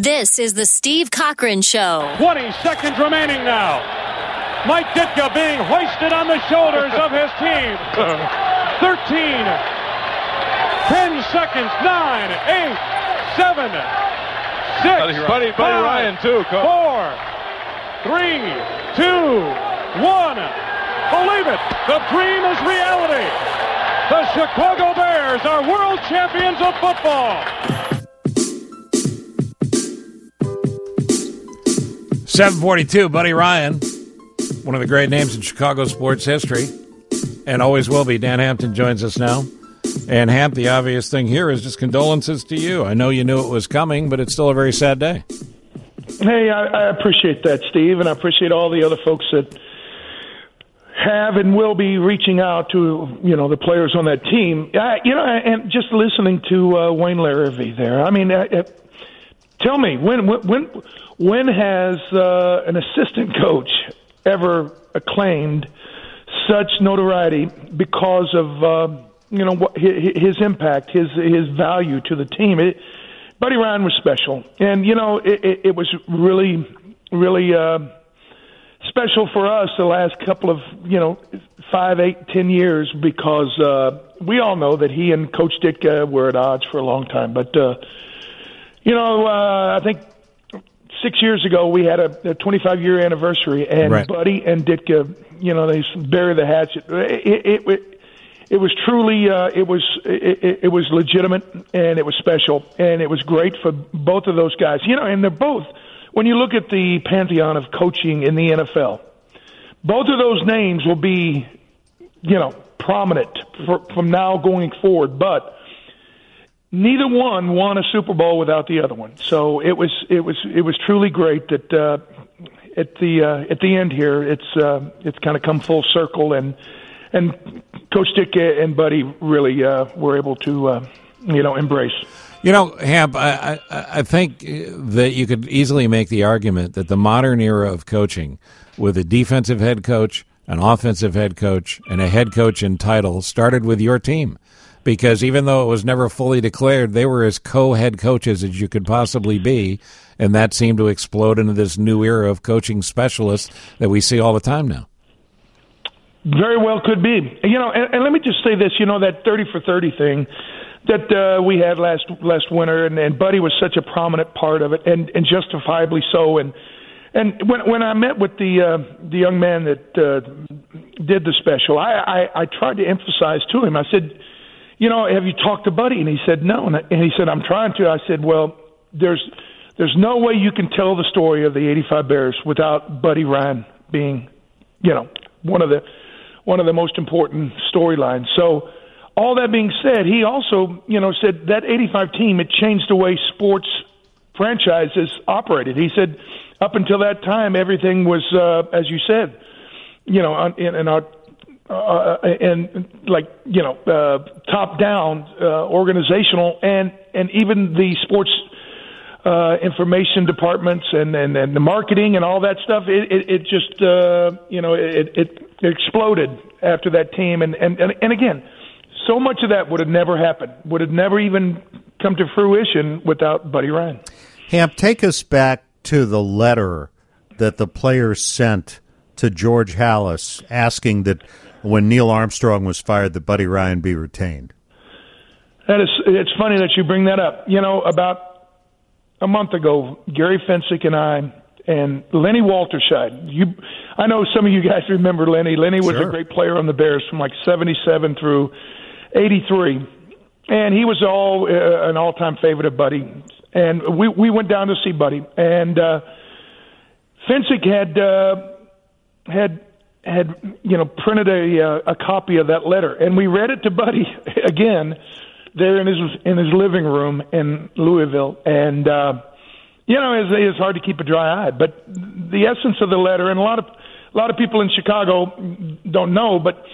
This is the Steve Cochran Show. 20 seconds remaining now. Mike Ditka being hoisted on the shoulders of his team. 13, 10 seconds, 9, 8, 7, 6, Buddy 5, Ryan too. 4, 3, 2, 1. Believe it, the dream is reality. The Chicago Bears are world champions of football. 742, Buddy Ryan, one of the great names in Chicago sports history, and always will be. Dan Hampton joins us now. And Hamp, the obvious thing here is just condolences to you. I know you knew it was coming, but it's still a very sad day. Hey, I appreciate that, Steve, and I appreciate all the other folks that have and will be reaching out to, the players on that team. And just listening to Wayne Larrivee there. I mean, tell me, when has an assistant coach ever acclaimed such notoriety because of his impact, his value to the team? Buddy Ryan was special, and it was really, really special for us the last couple of 5, 8, 10 years because we all know that he and Coach Ditka were at odds for a long time. But I think 6 years ago we had a 25-year anniversary, and right. Buddy and Ditka, they bury the hatchet. It was truly it was legitimate, and it was special, and it was great for both of those guys. And they're both, when you look at the pantheon of coaching in the NFL, both of those names will be prominent from now going forward, but neither one won a Super Bowl without the other one. So it was truly great that at the end here it's kind of come full circle, and Coach Ditka and Buddy really were able to embrace. Hamp, I think that you could easily make the argument that the modern era of coaching, with a defensive head coach, an offensive head coach, and a head coach in title, started with your team. Because even though it was never fully declared, they were as co-head coaches as you could possibly be, and that seemed to explode into this new era of coaching specialists that we see all the time now. Very well could be. And let me just say this, that 30 for 30 thing that we had last winter, and Buddy was such a prominent part of it, and justifiably so. And when I met with the young man that did the special, I tried to emphasize to him, I said, have you talked to Buddy? And he said, no. And he said, I'm trying to. I said, well, there's no way you can tell the story of the 85 Bears without Buddy Ryan being, one of the most important storylines. So all that being said, he also, said that 85 team, it changed the way sports franchises operated. He said up until that time, everything was, as you said, in our top down organizational, and even the sports information departments and the marketing and all that stuff. It just it exploded after that team, and again, so much of that would have never happened, would have never even come to fruition without Buddy Ryan. Hamp, take us back to the letter that the players sent to George Halas asking that when Neil Armstrong was fired, that Buddy Ryan be retained. It's funny that you bring that up. About a month ago, Gary Fensick and I and Lenny Walterscheid. I know some of you guys remember Lenny. Lenny was Sure. a great player on the Bears from like 77 through 83. And he was an all-time favorite of Buddy. And we went down to see Buddy. And Fensick had printed a copy of that letter, and we read it to Buddy again there in his living room in Louisville. And it's hard to keep a dry eye, but the essence of the letter, and a lot of people in Chicago don't know, but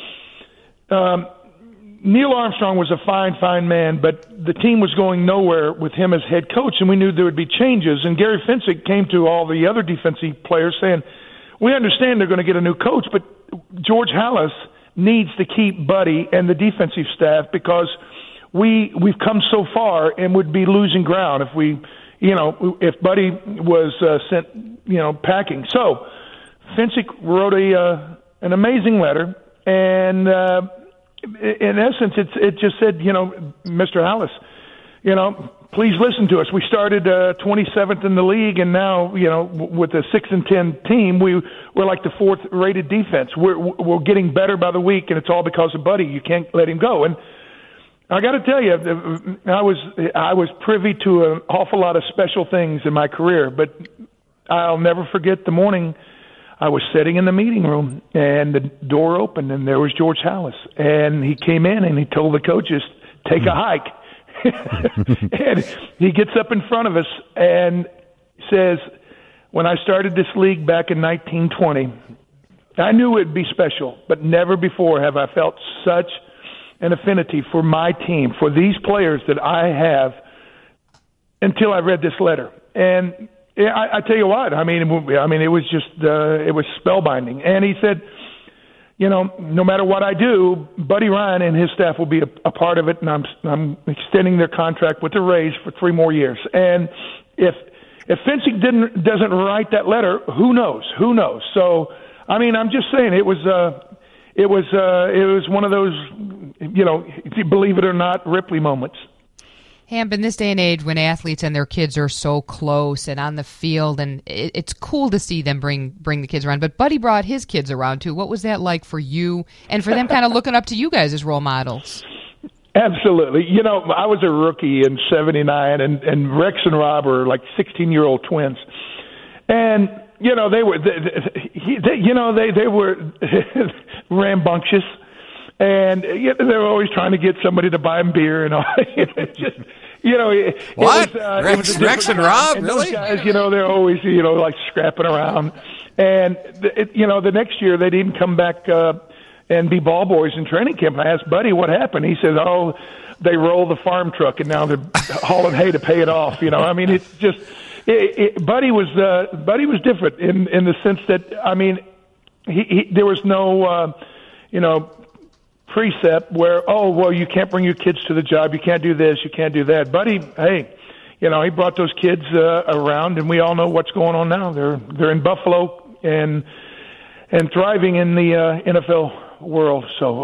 Neil Armstrong was a fine man, but the team was going nowhere with him as head coach, and we knew there would be changes. And Gary Fensick came to all the other defensive players saying, we understand they're going to get a new coach, but George Halas needs to keep Buddy and the defensive staff because we've come so far and would be losing ground if we if Buddy was sent, packing. So Finsick wrote an amazing letter, and in essence, it just said, Mr. Halas, please listen to us. We started 27th in the league, and now, with a 6-10 team, we're like the 4th-rated defense. We're getting better by the week, and it's all because of Buddy. You can't let him go. And I got to tell you, I was privy to an awful lot of special things in my career, but I'll never forget the morning I was sitting in the meeting room, and the door opened, and there was George Halas, and he came in and he told the coaches, "Take a hike." And he gets up in front of us and says, "When I started this league back in 1920, I knew it'd be special, but never before have I felt such an affinity for my team, for these players that I have, until I read this letter." And I tell you what, I mean, it was just, it was spellbinding. And he said, no matter what I do, Buddy Ryan and his staff will be a part of it, and I'm extending their contract with a raise for 3 more years. And if Finsick doesn't write that letter, who knows? Who knows? So, I mean, I'm just saying it was one of those, if you believe it or not, Ripley moments. Hamp, in this day and age when athletes and their kids are so close and on the field, and it's cool to see them bring the kids around, but Buddy brought his kids around too. What was that like for you and for them kind of looking up to you guys as role models? Absolutely. I was a rookie in 79, and Rex and Rob are like 16-year-old twins. And, they were, they were rambunctious. And they were always trying to get somebody to buy them beer and all. What? Rex and Rob? And really? Those guys, they're always, like scrapping around. And, the next year they didn't come back and be ball boys in training camp. I asked Buddy what happened. He said, they roll the farm truck and now they're hauling hay to pay it off. I mean, it's just Buddy was different in the sense that, I mean, there was no, precept where, you can't bring your kids to the job, you can't do this, you can't do that. Buddy, hey, he brought those kids around, and we all know what's going on now. They're in Buffalo and thriving in the NFL world. So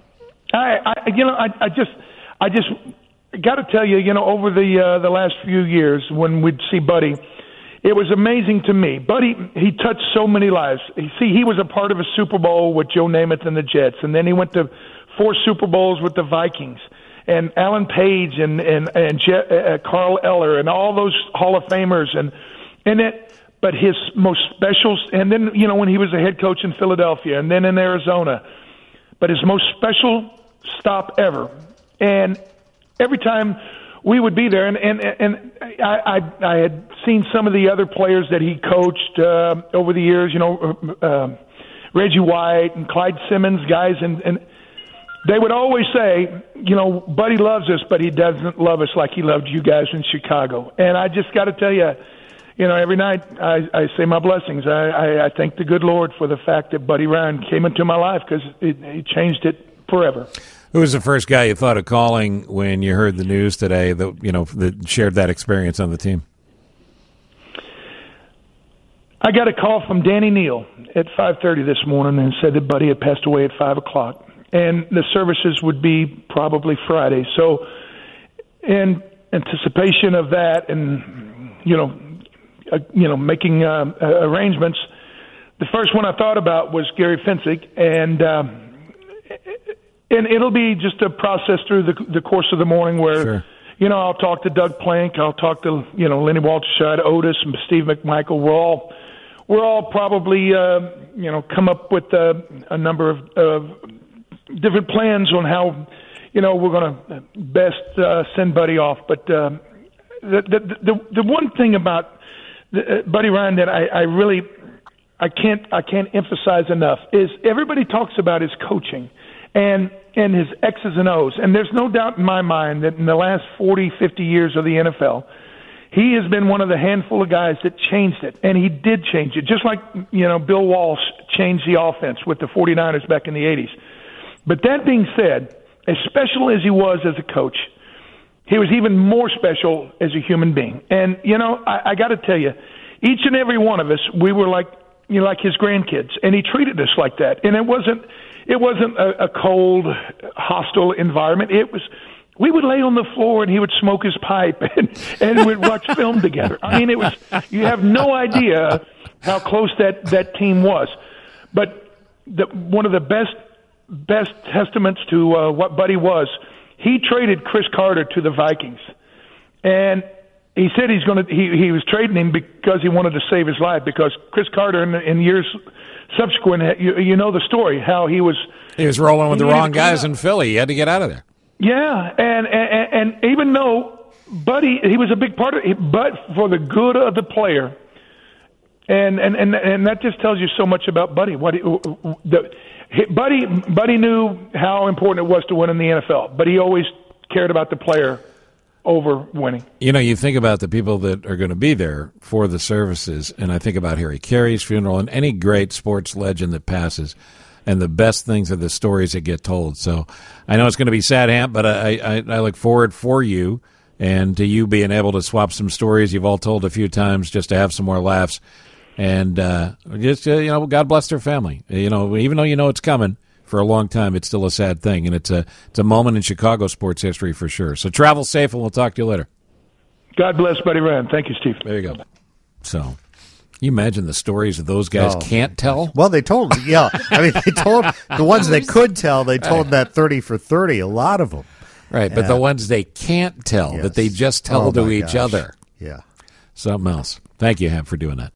I just got to tell you, over the last few years when we'd see Buddy, it was amazing to me. Buddy, he touched so many lives. He was a part of a Super Bowl with Joe Namath and the Jets, and then he went to 4 Super Bowls with the Vikings, and Alan Page and Carl Eller and all those Hall of Famers, but his most special, and then when he was a head coach in Philadelphia and then in Arizona, but his most special stop ever, and every time we would be there, and I had seen some of the other players that he coached over the years, Reggie White and Clyde Simmons, guys, and they would always say, Buddy loves us, but he doesn't love us like he loved you guys in Chicago. And I just got to tell you, every night I say my blessings. I thank the good Lord for the fact that Buddy Ryan came into my life, because it changed it forever. Who was the first guy you thought of calling when you heard the news today that shared that experience on the team? I got a call from Danny Neal at 5:30 this morning and said that Buddy had passed away at 5 o'clock. And the services would be probably Friday. So in anticipation of that and, making arrangements, the first one I thought about was Gary Finsick. And it'll be just a process through the course of the morning where, sure, I'll talk to Doug Plank, I'll talk to, Lenny Walterscheid, Otis, and Steve McMichael. We're all probably, come up with a number of different plans on how, we're going to best send Buddy off. But the one thing about Buddy Ryan that I can't emphasize enough is everybody talks about his coaching and his X's and O's. And there's no doubt in my mind that in the last 40, 50 years of the NFL, he has been one of the handful of guys that changed it. And he did change it, just like, Bill Walsh changed the offense with the 49ers back in the 80s. But that being said, as special as he was as a coach, he was even more special as a human being. And, I got to tell you, each and every one of us, we were like his grandkids, and he treated us like that. And it wasn't a cold, hostile environment. We would lay on the floor and he would smoke his pipe and we'd watch film together. I mean, you have no idea how close that team was. But one of the best testaments to what Buddy was, he traded Chris Carter to the Vikings. And he said he was trading him because he wanted to save his life, because Chris Carter in years subsequent, you know the story, how he was rolling with the wrong guys in Philly. He had to get out of there. Yeah, and even though Buddy, he was a big part of it, but for the good of the player, and that just tells you so much about Buddy. Buddy knew how important it was to win in the NFL, but he always cared about the player over winning. You think about the people that are going to be there for the services, and I think about Harry Carey's funeral and any great sports legend that passes. And the best things are the stories that get told. So I know it's going to be sad, Hamp, but I look forward for you and to you being able to swap some stories you've all told a few times just to have some more laughs. And God bless their family. Even though it's coming for a long time, it's still a sad thing. And it's a moment in Chicago sports history for sure. So travel safe, and we'll talk to you later. God bless, Buddy Ryan. Thank you, Steve. There you go. So... you imagine the stories that those guys can't tell? Well, they told, they told the ones they could tell, they told that 30 for 30, a lot of them. Right, but the ones they can't tell, that they just tell to each other. Yeah. Something else. Thank you, Ham, for doing that.